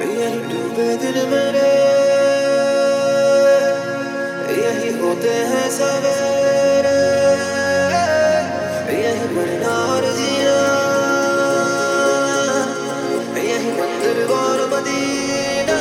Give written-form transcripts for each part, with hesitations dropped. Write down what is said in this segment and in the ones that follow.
यही डूबे दिन मेरे, यही होते हैं सवेरे, यही मरना और जीना, यही मंदिर और मदीना।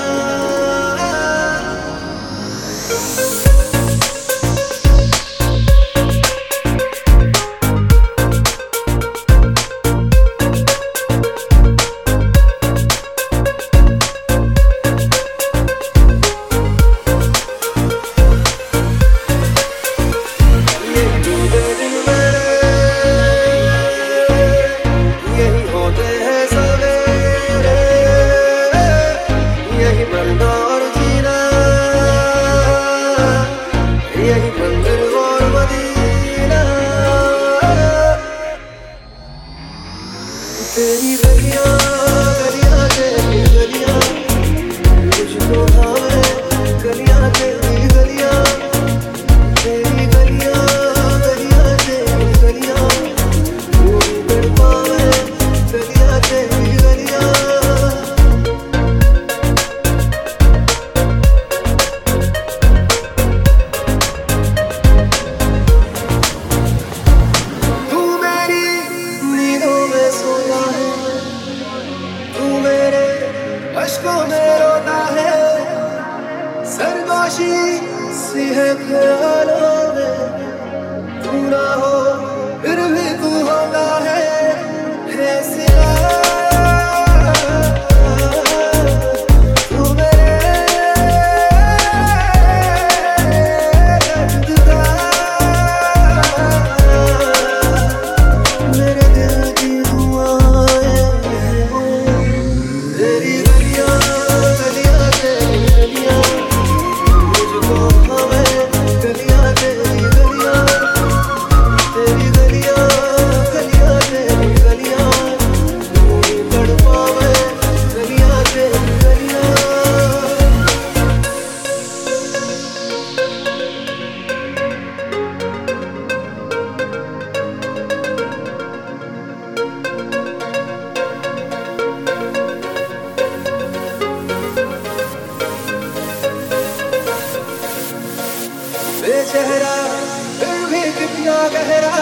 तेरी गलियां गलियां तेरी गलियां, तुझको भावे गलियां तेरी गलियां, तेरी गलियां गलियां तेरी गलियां, तू कर पावे गलियां तेरी गलियां। तू मेरी नींदों में सोया है, अश्कों में रोता है, सरगोशी सी है ख्यालों में, तू ना हो फिर भी तू होता है सिवा। तू मेरे दर्द का, मेरे दिल की दुआएं तेरी गलियां गलियां तेरी गलियां, मुझको भावे गलियां तेरी गलियां, तेरी गलियां गलियां तेरी गलियां, तू कर पावे गलियां तेरी गलियां। बेचेहरा फिर भी कितना गहरा,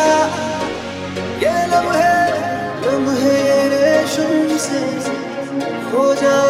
ये लम्हे लम्हे रेशम से हो जाए।